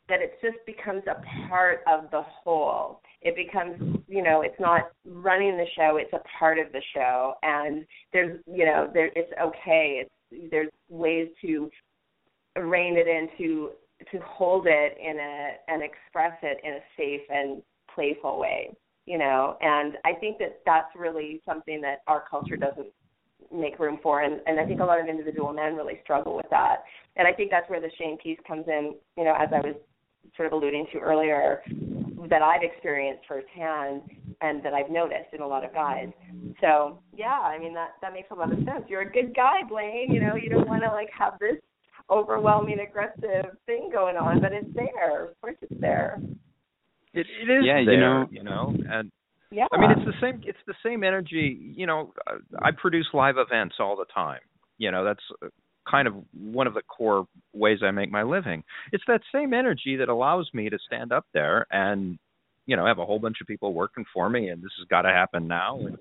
that it just becomes a part of the whole. It becomes, it's not running the show, it's a part of the show. And there's, it's okay. There's ways to rein it in, to hold it and express it in a safe and playful way, And I think that that's really something that our culture doesn't make room for, and I think a lot of individual men really struggle with that. And I think that's where the shame piece comes in, as I was sort of alluding to earlier, that I've experienced firsthand and that I've noticed in a lot of guys. So, yeah, I mean, that makes a lot of sense. You're a good guy, Blaine. You don't want to, have this overwhelming, aggressive thing going on, but it's there. Of course it's there. It is there, and yeah. I mean, it's the same energy, I produce live events all the time. That's kind of one of the core ways I make my living. It's that same energy that allows me to stand up there and, have a whole bunch of people working for me, and this has got to happen now. And,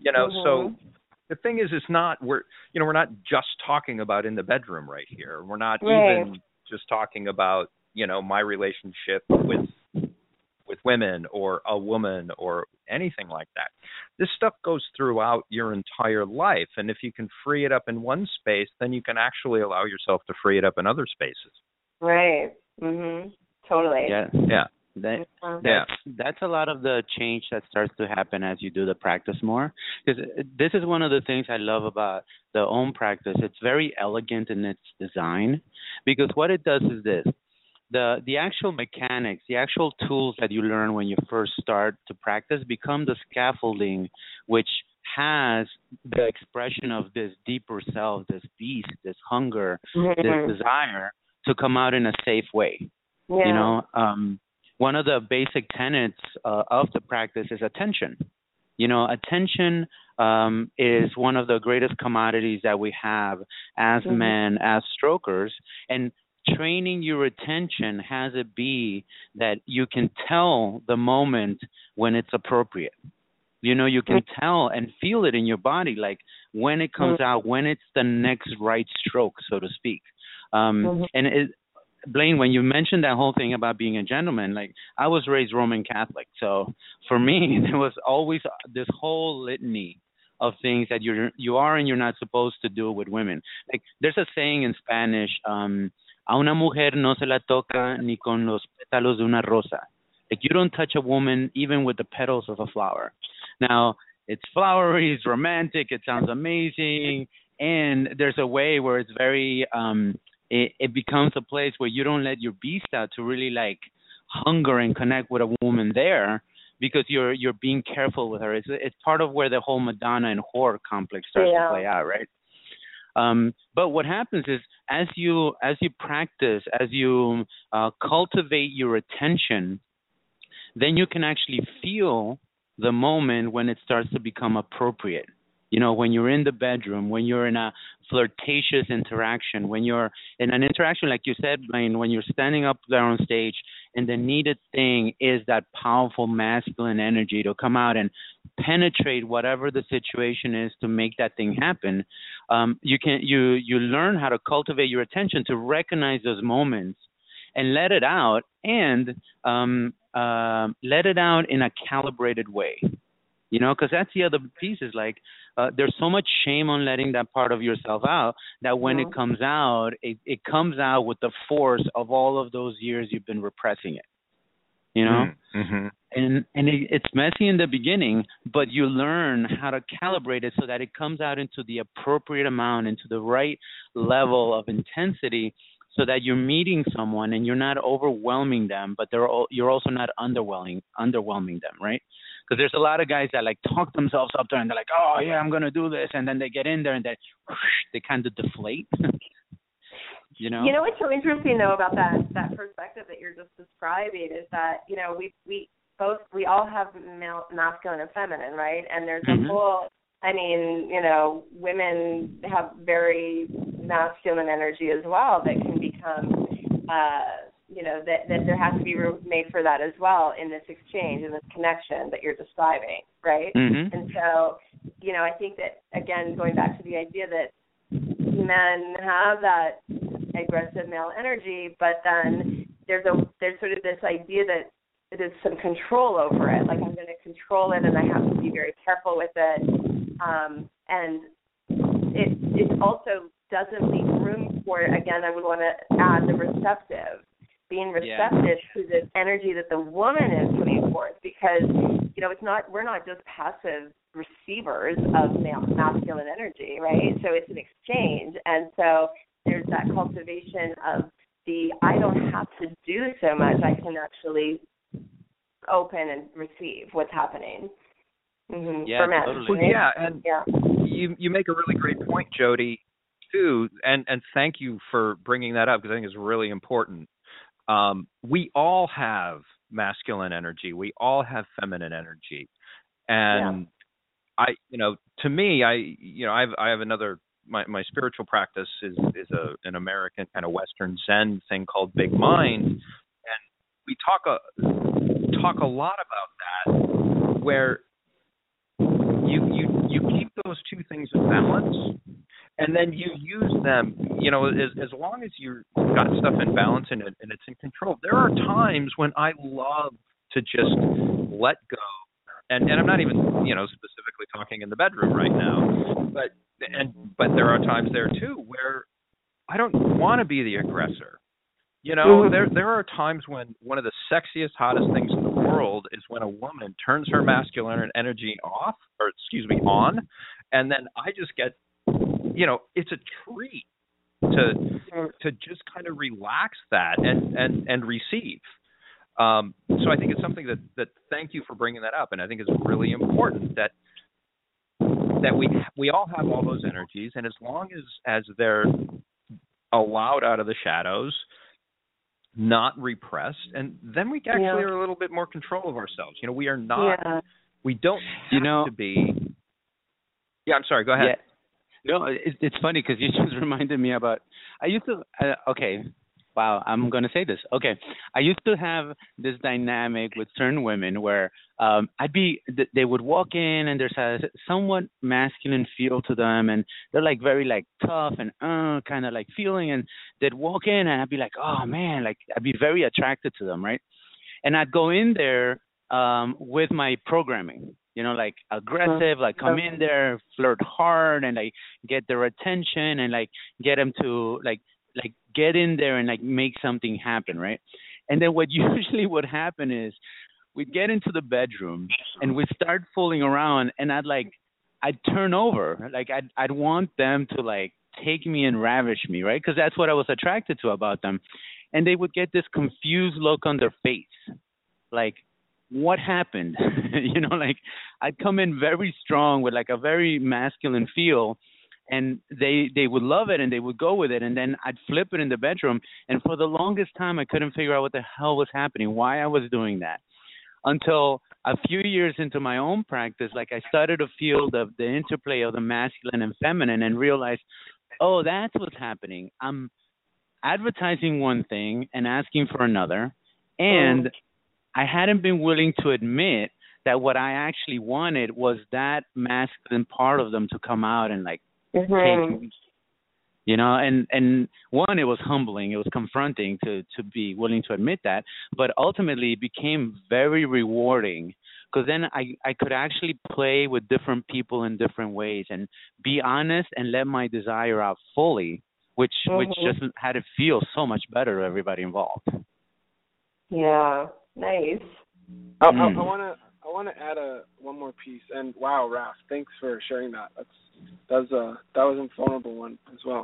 so the thing is, it's not, we're not just talking about in the bedroom right here. We're not even just talking about, my relationship with women or a woman or anything like that. This stuff goes throughout your entire life, and if you can free it up in one space, then you can actually allow yourself to free it up in other spaces. Right. Mhm. Totally. Yeah. That's a lot of the change that starts to happen as you do the practice more. Because this is one of the things I love about the OM practice. It's very elegant in its design, because what it does is this. The actual mechanics, the actual tools that you learn when you first start to practice become the scaffolding, which has the expression of this deeper self, this beast, this hunger, this desire to come out in a safe way. Yeah. One of the basic tenets of the practice is attention. Attention is one of the greatest commodities that we have as men, as strokers, and training your attention has it be that you can tell the moment when it's appropriate. You can tell and feel it in your body, like when it comes out, when it's the next right stroke, so to speak. Blaine, when you mentioned that whole thing about being a gentleman, I was raised Roman Catholic. So for me, there was always this whole litany of things that you are and you're not supposed to do with women. There's a saying in Spanish, a una mujer no se la toca ni con los pétalos de una rosa. You don't touch a woman even with the petals of a flower. Now, it's flowery, it's romantic, it sounds amazing, and there's a way where it's very, it becomes a place where you don't let your beast out to really hunger and connect with a woman there, because you're being careful with her. It's part of where the whole Madonna and whore complex starts to play out, right? But what happens is as you practice, as you cultivate your attention, then you can actually feel the moment when it starts to become appropriate. When you're in the bedroom, when you're in a flirtatious interaction, when you're in an interaction, like you said, Blaine, when you're standing up there on stage, and the needed thing is that powerful masculine energy to come out and penetrate whatever the situation is to make that thing happen. You learn how to cultivate your attention to recognize those moments and let it out, and let it out in a calibrated way. Because that's the other piece is there's so much shame on letting that part of yourself out that when it comes out, it comes out with the force of all of those years you've been repressing it. And it's messy in the beginning, but you learn how to calibrate it so that it comes out into the appropriate amount, into the right level of intensity, so that you're meeting someone and you're not overwhelming them, but you're also not underwhelming them, right? Because there's a lot of guys that talk themselves up there and they're like, oh yeah, I'm gonna do this, and then they get in there and they kind of deflate. You know what's so interesting though about that perspective that you're just describing is that we all have masculine and feminine, right? And there's a whole, women have very masculine energy as well that can become, that there has to be room made for that as well in this exchange, in this connection that you're describing, right? And so, I think that, again, going back to the idea that men have that aggressive male energy, but then there's sort of this idea that there's some control over it. Like I'm going to control it, and I have to be very careful with it. And it also doesn't leave room for, again, I would want to add the receptive, being receptive to the energy that the woman is putting forth, because we're not just passive receivers of masculine energy, right? So it's an exchange, and so there's that cultivation of I don't have to do so much. I can actually open and receive what's happening. Mm-hmm. Yeah, for men. totally. Well, yeah, and you make a really great point, Jody, too, and thank you for bringing that up, because I think it's really important. We all have masculine energy. We all have feminine energy, and to me, I have another. My spiritual practice is an American kind of Western Zen thing called Big Mind, and we talk a lot about that, where you keep those two things in balance, and then you use them. As long as you've got stuff in balance and it's in control. There are times when I love to just let go. And I'm not even, specifically talking in the bedroom right now, but there are times there too where I don't want to be the aggressor. There are times when one of the sexiest, hottest things in the world is when a woman turns her masculine energy on, and then I just get, it's a treat to just kind of relax that and receive. So I think it's something that thank you for bringing that up, and I think it's really important that we all have all those energies, and as long as they're allowed out of the shadows, not repressed, and then we actually are a little bit more control of ourselves. We are not, we don't have to be. Yeah, I'm sorry. Go ahead. Yeah. No, it's funny because you just reminded me about. I used to. Wow, I'm going to say this. Okay, I used to have this dynamic with certain women where they would walk in and there's a somewhat masculine feel to them, and they're like very like tough and kind of like feeling, and they'd walk in and I'd be like, oh man, like I'd be very attracted to them, right? And I'd go in there with my programming, like aggressive, like come in there, flirt hard, and like get their attention and like get them to like get in there and like make something happen, right? And then what usually would happen is we'd get into the bedroom and we'd start fooling around, and I'd turn over, like I'd want them to like take me and ravish me, right? Because that's what I was attracted to about them. And they would get this confused look on their face, like, what happened? Like I'd come in very strong with like a very masculine feel, and they would love it and they would go with it, and then I'd flip it in the bedroom, and for the longest time I couldn't figure out what the hell was happening, why I was doing that, until a few years into my own practice, like I started to feel the interplay of the masculine and feminine and realized, oh, that's what's happening. I'm advertising one thing and asking for another, and I hadn't been willing to admit that what I actually wanted was that masculine part of them to come out and like and one, it was humbling, it was confronting to be willing to admit that, but ultimately it became very rewarding, because then I could actually play with different people in different ways and be honest and let my desire out fully, which just had it feel so much better to everybody involved. Yeah, nice. I want to add one more piece, and wow, Raph, thanks for sharing that. That was a vulnerable one as well.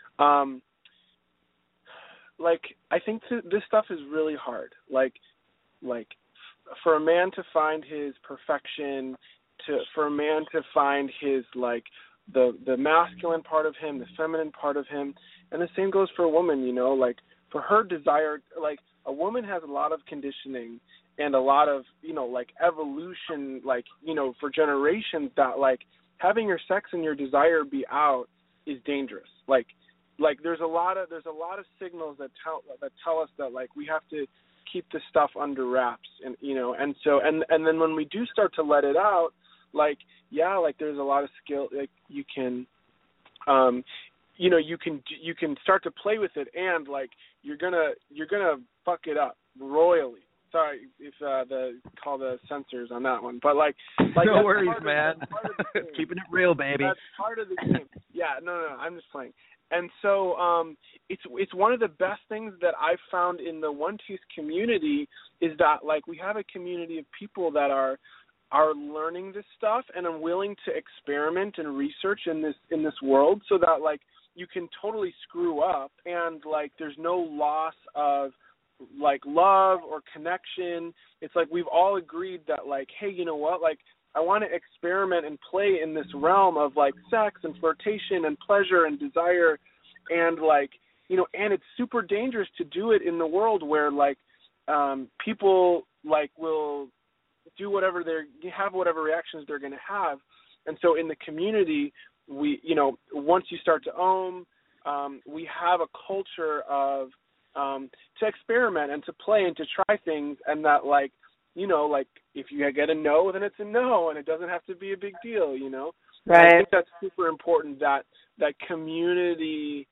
I think this stuff is really hard. Like for a man to find his perfection, for a man to find his like the masculine part of him, the feminine part of him, and the same goes for a woman. Like for her desire, like a woman has a lot of conditioning and a lot of like evolution, like for generations, that like having your sex and your desire be out is dangerous. Like there's a lot of signals that tell us that like we have to keep this stuff under wraps, and and then when we do start to let it out, like there's a lot of skill, like you can you can start to play with it, and like you're gonna fuck it up royally. Sorry if call the censors on that one, but like no worries, man. Keeping it real, baby. That's part of the game. Yeah, no, I'm just playing. And so it's one of the best things that I've found in the One Taste community is that like we have a community of people that are learning this stuff and are willing to experiment and research in this world, so that like you can totally screw up and like there's no loss of like love or connection. It's like we've all agreed that like, hey, you know what, like I want to experiment and play in this realm of like sex and flirtation and pleasure and desire, and like, you know, and it's super dangerous to do it in the world where like people like will do whatever have whatever reactions they're going to have. And so in the community, we, you know, once you start to own, we have a culture of to experiment and to play and to try things, and that like, you know, like if you get a no, then it's a no, and it doesn't have to be a big deal, you know. Right. I think that's super important, that community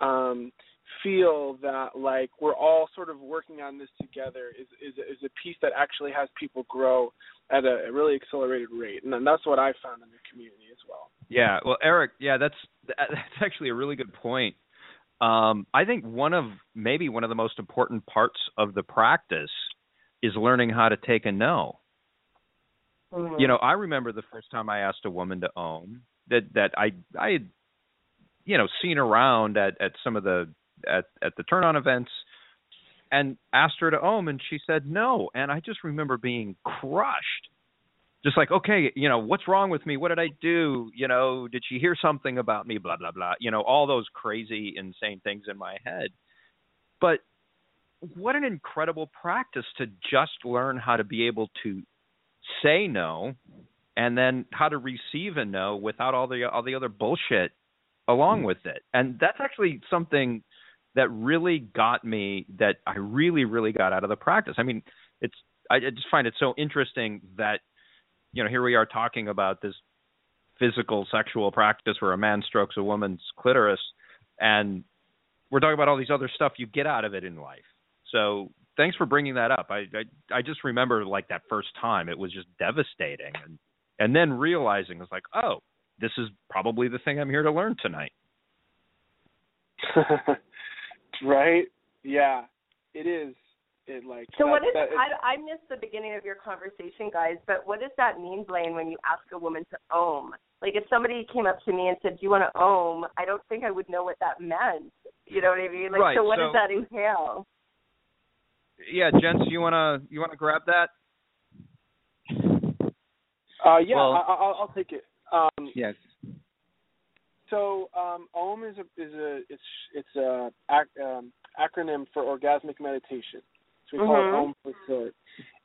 feel that like we're all sort of working on this together is a piece that actually has people grow at a really accelerated rate, and that's what I found in the community as well. Yeah, well, Eric, that's actually a really good point. I think one of the most important parts of the practice is learning how to take a no. Mm-hmm. You know, I remember the first time I asked a woman to own that I had, you know, seen around at some of the at the turn on events and asked her to own, and she said no. And I just remember being crushed. Just like, okay, you know, what's wrong with me? What did I do? You know, did she hear something about me? Blah, blah, blah. You know, all those crazy, insane things in my head. But what an incredible practice to just learn how to be able to say no, and then how to receive a no without all the other bullshit along with it. And that's actually something that really got me, that I really, really got out of the practice. I mean, I just find it so interesting that, you know, here we are talking about this physical sexual practice where a man strokes a woman's clitoris, and we're talking about all these other stuff you get out of it in life. So thanks for bringing that up. I just remember like that first time, it was just devastating. And then realizing, it's like, oh, this is probably the thing I'm here to learn tonight. Right? Yeah, it is. So what is I missed the beginning of your conversation, guys, but what does that mean, Blaine, when you ask a woman to ohm? Like if somebody came up to me and said, do you want to ohm? I don't think I would know what that meant. You know what I mean? Like, right, so what does that entail? Yeah, gents, you wanna grab that? Yeah, well, I'll take it. Yes. So OM is a acronym for orgasmic meditation. So we call it OM for short.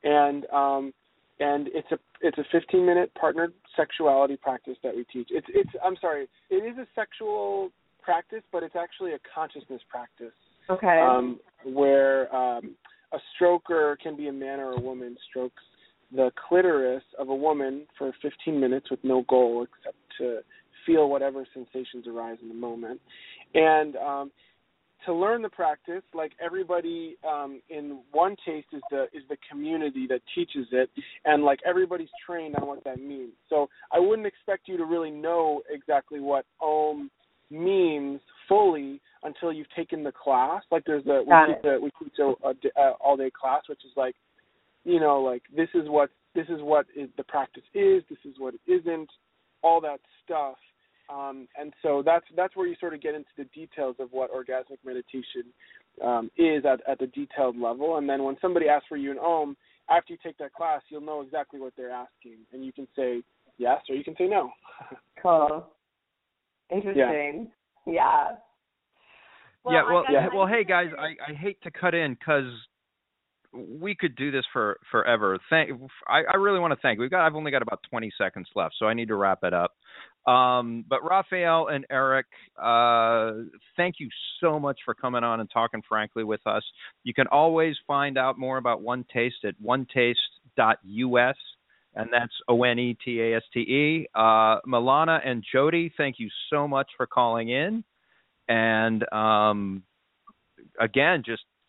And it's a 15-minute partnered sexuality practice that we teach. It is a sexual practice, but it's actually a consciousness practice. Okay. Where a stroker, can be a man or a woman, strokes the clitoris of a woman for 15 minutes with no goal except to feel whatever sensations arise in the moment. And to learn the practice, like everybody in One Taste is the community that teaches it, and like everybody's trained on what that means. So I wouldn't expect you to really know exactly what OM means fully until you've taken the class. Like we teach a all-day class, which is like, you know, like this is what the practice is, this is what it isn't, all that stuff. And so that's where you sort of get into the details of what orgasmic meditation is at the detailed level. And then when somebody asks for you an OM, after you take that class, you'll know exactly what they're asking, and you can say yes or you can say no. Cool. Interesting. Yeah. Well, hey guys, I hate to cut in because we could do this for forever. I really want to thank. I've only got about 20 seconds left, so I need to wrap it up. But Raphael and Eric, thank you so much for coming on and talking frankly with us. You can always find out more about One Taste at onetaste.us, and that's ONETASTE. Milana and Jody, thank you so much for calling in. And again, just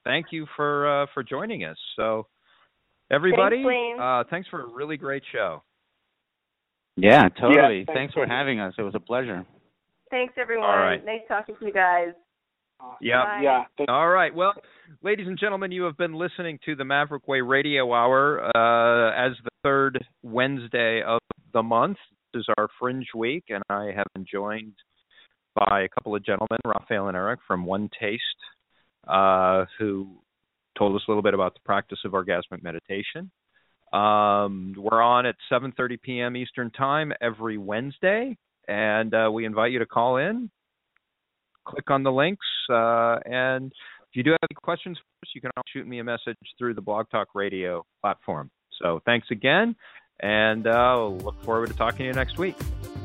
thank you for joining us. So, everybody, thanks for a really great show. Yeah, totally. Yeah, thanks for having us. It was a pleasure. Thanks, everyone. All right. Nice talking to you guys. Yeah. All right. Well, ladies and gentlemen, you have been listening to the Maverick Way Radio Hour as the third Wednesday of the month. This is our Fringe Week, and I have been joined by a couple of gentlemen, Raphael and Eric from One Taste, who told us a little bit about the practice of orgasmic meditation. We're on at 7:30 p.m. Eastern Time every Wednesday, and we invite you to call in. Click on the links, and if you do have any questions for us, you can shoot me a message through the Blog Talk Radio platform. So thanks again, and look forward to talking to you next week.